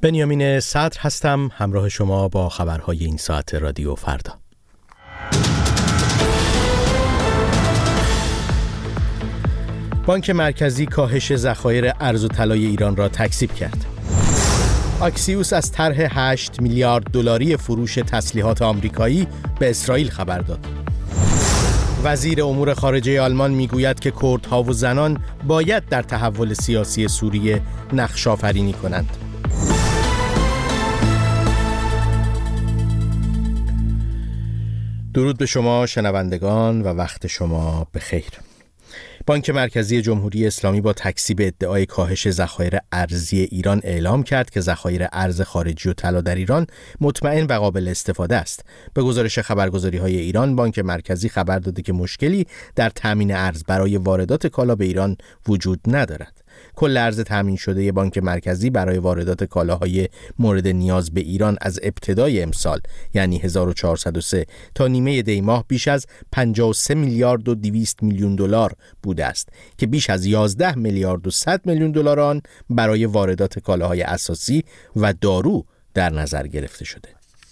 بنیامین صدر هستم، همراه شما با خبرهای این ساعت رادیو فردا. بانک مرکزی کاهش ذخایر ارز و طلای ایران را تکذیب کرد. اکسیوس از طرح 8 میلیارد دلاری فروش تسلیحات آمریکایی به اسرائیل خبر داد. وزیر امور خارجه آلمان میگوید که کردها و زنان باید در تحول سیاسی سوریه نقش آفرینی کنند. درود به شما شنوندگان و وقت شما بخیر. بانک مرکزی جمهوری اسلامی با تکذیب ادعای کاهش ذخایر ارزی ایران اعلام کرد که ذخایر ارز خارجی و طلا در ایران مطمئن و قابل استفاده است. به گزارش خبرگزاری‌های ایران، بانک مرکزی خبر داده که مشکلی در تامین ارز برای واردات کالا به ایران وجود ندارد. کل ارز تامین شده بانک مرکزی برای واردات کالاهای مورد نیاز به ایران از ابتدای امسال یعنی 1403 تا نیمه دی ماه بیش از 53 میلیارد و 200 میلیون دلار بوده است که بیش از 11 میلیارد و 100 میلیون دلار آن برای واردات کالاهای اساسی و دارو در نظر گرفته شده.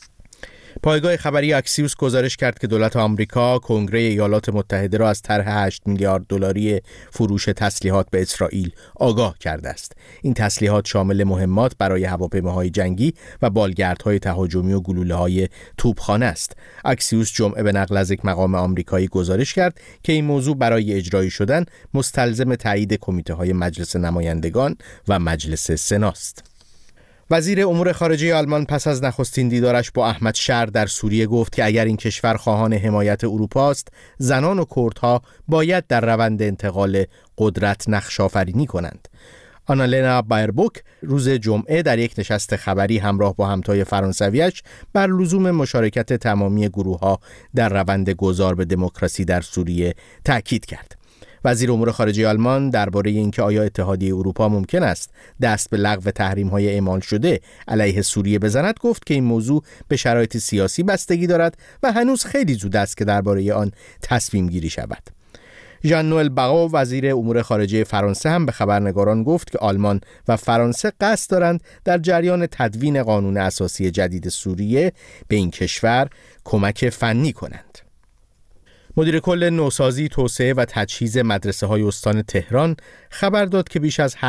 پایگاه خبری اکسیوس گزارش کرد که دولت آمریکا کنگره ایالات متحده را از طرح 8 میلیارد دلاری فروش تسلیحات به اسرائیل آگاه کرده است. این تسلیحات شامل مهمات برای هواپیماهای جنگی و بالگردهای تهاجمی و گلوله‌های توپخانه است. اکسیوس جمعه به نقل از یک مقام آمریکایی گزارش کرد که این موضوع برای اجرایی شدن مستلزم تایید کمیته‌های مجلس نمایندگان و مجلس سناست. وزیر امور خارجه آلمان پس از نخستین دیدارش با احمد شر در سوریه گفت که اگر این کشور خواهان حمایت اروپا است، زنان و کردها باید در روند انتقال قدرت نقش آفرینی کنند. آنالنا بایربوک روز جمعه در یک نشست خبری همراه با همتای فرانسویش بر لزوم مشارکت تمامی گروه‌ها در روند گذار به دموکراسی در سوریه تأکید کرد. وزیر امور خارجه آلمان درباره اینکه آیا اتحادیه اروپا ممکن است دست به لغو تحریم‌های اعمال شده علیه سوریه بزند گفت که این موضوع به شرایط سیاسی بستگی دارد و هنوز خیلی زود است که درباره آن تصمیم گیری شود. ژان نوئل باغو وزیر امور خارجه فرانسه هم به خبرنگاران گفت که آلمان و فرانسه قصد دارند در جریان تدوین قانون اساسی جدید سوریه به این کشور کمک فنی کنند. مدیر کل نوسازی، توسعه و تجهیز مدرسه‌های استان تهران خبر داد که بیش از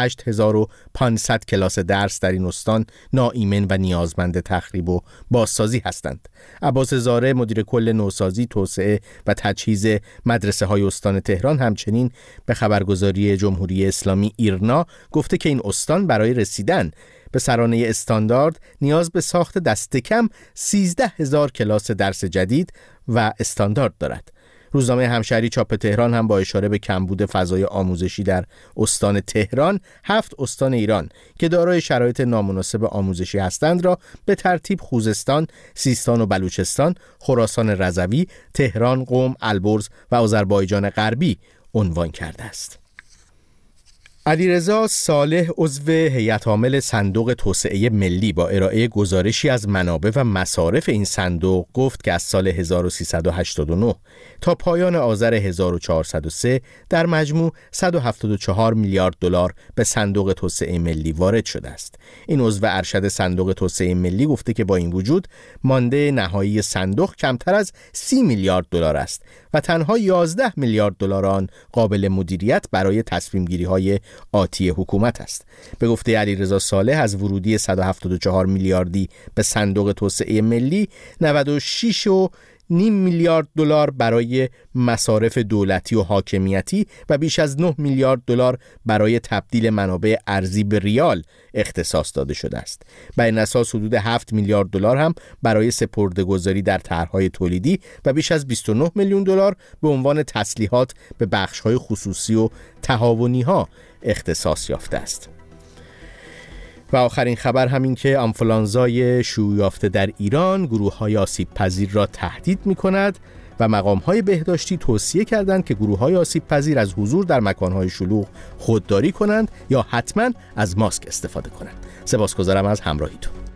8500 کلاس درس در این استان ناایمن و نیازمند تخریب و بازسازی هستند. عباس زاره مدیر کل نوسازی، توسعه و تجهیز مدرسه‌های استان تهران همچنین به خبرگزاری جمهوری اسلامی ایرنا گفته که این استان برای رسیدن به سرانه استاندارد نیاز به ساخت دست کم 13000 کلاس درس جدید و استاندارد دارد. روزنامه همشهری چاپ تهران هم با اشاره به کمبود فضای آموزشی در استان تهران 7 استان ایران که دارای شرایط نامناسب آموزشی هستند را به ترتیب خوزستان، سیستان و بلوچستان، خراسان رضوی، تهران، قم، البرز و آذربایجان غربی عنوان کرده است. علیرضا صالح عضو هیئت عامل صندوق توسعه ملی با ارائه گزارشی از منابع و مصارف این صندوق گفت که از سال 1389 تا پایان آذر 1403 در مجموع 174 میلیارد دلار به صندوق توسعه ملی وارد شده است. این عضو ارشد صندوق توسعه ملی گفته که با این وجود مانده نهایی صندوق کمتر از 30 میلیارد دلار است و تنها 11 میلیارد دلار آن قابل مدیریت برای تصمیم گیری های آتی حکومت است. به گفته علیرضا صالح از ورودی 174 میلیاردی به صندوق توسعه ملی 96.5 میلیارد دلار برای مصارف دولتی و حاکمیتی و بیش از 9 میلیارد دلار برای تبدیل منابع ارزی به ریال اختصاص داده شده است. بر این اساس حدود 7 میلیارد دلار هم برای سپرده‌گذاری در طرح‌های تولیدی و بیش از 29 میلیون دلار به عنوان تسلیحات به بخش‌های خصوصی و تعاونی‌ها اختصاص یافته است. و آخرین خبر همین که آنفولانزای شیوع یافته در ایران گروه‌های آسیب پذیر را تهدید می‌کند و مقام‌های بهداشتی توصیه کردند که گروه‌های آسیب پذیر از حضور در مکان‌های شلوغ خودداری کنند یا حتماً از ماسک استفاده کنند. سپاسگزارم از همراهیتون.